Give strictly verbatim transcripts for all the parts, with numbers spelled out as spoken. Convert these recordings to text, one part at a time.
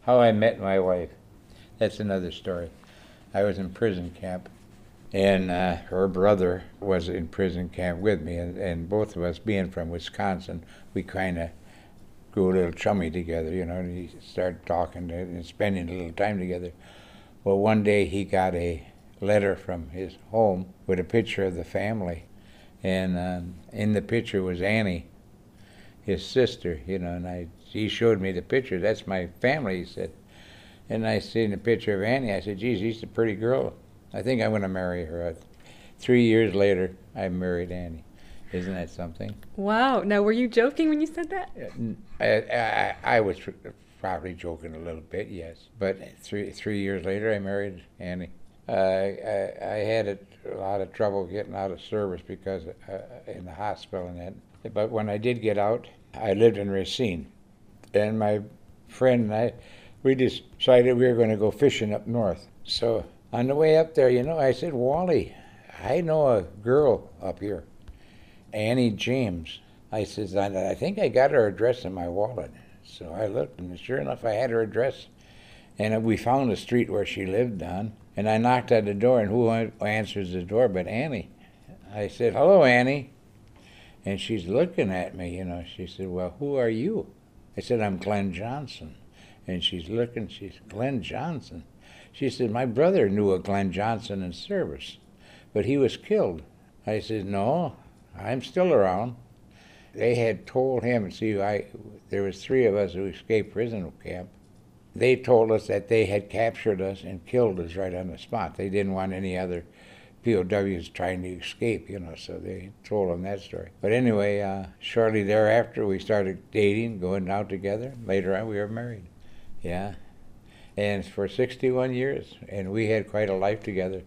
How I met my wife. That's another story. I was in prison camp, and uh, her brother was in prison camp with me, and, and both of us, being from Wisconsin, we kind of grew a little chummy together, you know, and we started talking and spending a little time together. Well, one day he got a letter from his home with a picture of the family, and um, in the picture was Annie, his sister, you know, and I, he showed me the picture. That's my family, he said. And I seen the picture of Annie. I said, geez, she's a pretty girl. I think I'm going to marry her. Three years later, I married Annie. Isn't that something? Wow. Now, were you joking when you said that? I, I, I was probably joking a little bit, yes. But three three years later, I married Annie. Uh, I, I had a, a lot of trouble getting out of service because uh, in the hospital and that. But when I did get out, I lived in Racine. And my friend and I, we decided we were going to go fishing up north. So on the way up there, you know, I said, Wally, I know a girl up here, Annie James. I said, I think I got her address in my wallet. So I looked, and sure enough, I had her address. And we found the street where she lived on. And I knocked at the door, and who answers the door but Annie? I said, hello, Annie. And she's looking at me, you know. She said, well, who are you? I said, I'm Glenn Johnson. And she's looking, she's, Glenn Johnson? She said, my brother knew a Glenn Johnson in service, but he was killed. I said, no, I'm still around. They had told him, see, I, there was three of us who escaped prison camp. They told us that they had captured us and killed us right on the spot. They didn't want any other P O Ws trying to escape, you know, so they told them that story. But anyway, uh, shortly thereafter, we started dating, going out together. Later on, we were married. Yeah. And for sixty-one years, and we had quite a life together.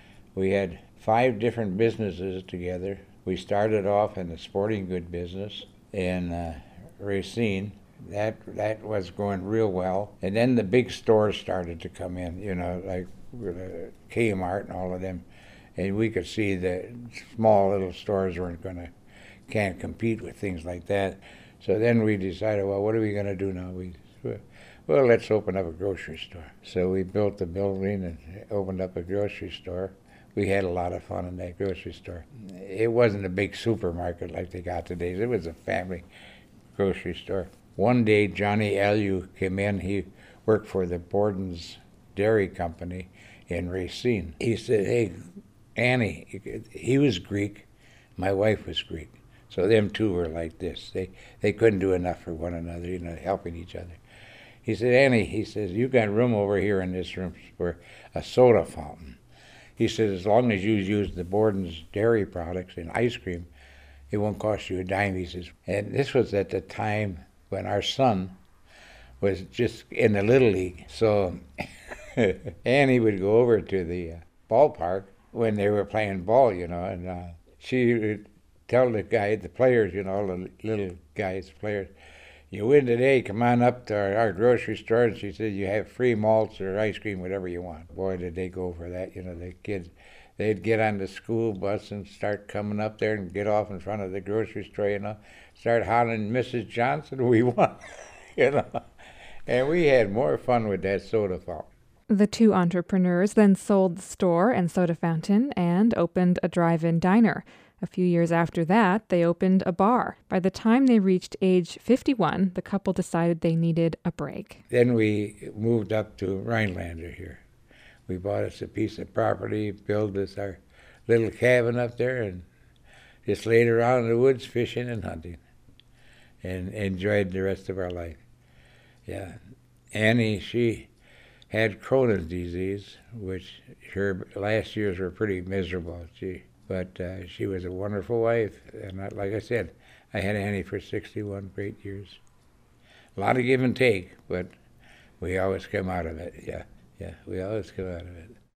We had five different businesses together. We started off in the sporting good business in uh, Racine. That that was going real well. And then the big stores started to come in, you know, like uh, Kmart and all of them. And we could see that small little stores weren't going to, can't compete with things like that. So then we decided, well, what are we going to do now? We, well, let's open up a grocery store. So we built the building and opened up a grocery store. We had a lot of fun in that grocery store. It wasn't a big supermarket like they got today. It was a family grocery store. One day, Johnny Allieu came in. He worked for the Borden's Dairy Company in Racine. He said, hey, Annie, he was Greek, my wife was Greek. So them two were like this. They they couldn't do enough for one another, you know, helping each other. He said, Annie, he says, you got room over here in this room for a soda fountain. He said, as long as you use the Borden's dairy products and ice cream, it won't cost you a dime, he says. And this was at the time when our son was just in the Little League. So Annie would go over to the uh, ballpark when they were playing ball, you know, and uh, she would tell the guy, the players, you know, all the little guys, players, you win today, come on up to our, our grocery store. And she said, you have free malts or ice cream, whatever you want. Boy, did they go for that, you know, the kids. They'd get on the school bus and start coming up there and get off in front of the grocery store, you know, start hollering, Missus Johnson, we won, you know. And we had more fun with that soda fountain. The two entrepreneurs then sold the store and soda fountain and opened a drive-in diner. A few years after that, they opened a bar. By the time they reached age fifty-one, the couple decided they needed a break. Then we moved up to Rhinelander here. We bought us a piece of property, built us our little cabin up there, and just laid around in the woods fishing and hunting, and enjoyed the rest of our life. Yeah, Annie, she had Crohn's disease, which her last years were pretty miserable. She, but uh, she was a wonderful wife, and I, like I said, I had Annie for sixty-one great years. A lot of give and take, but we always come out of it. Yeah, yeah, we always come out of it.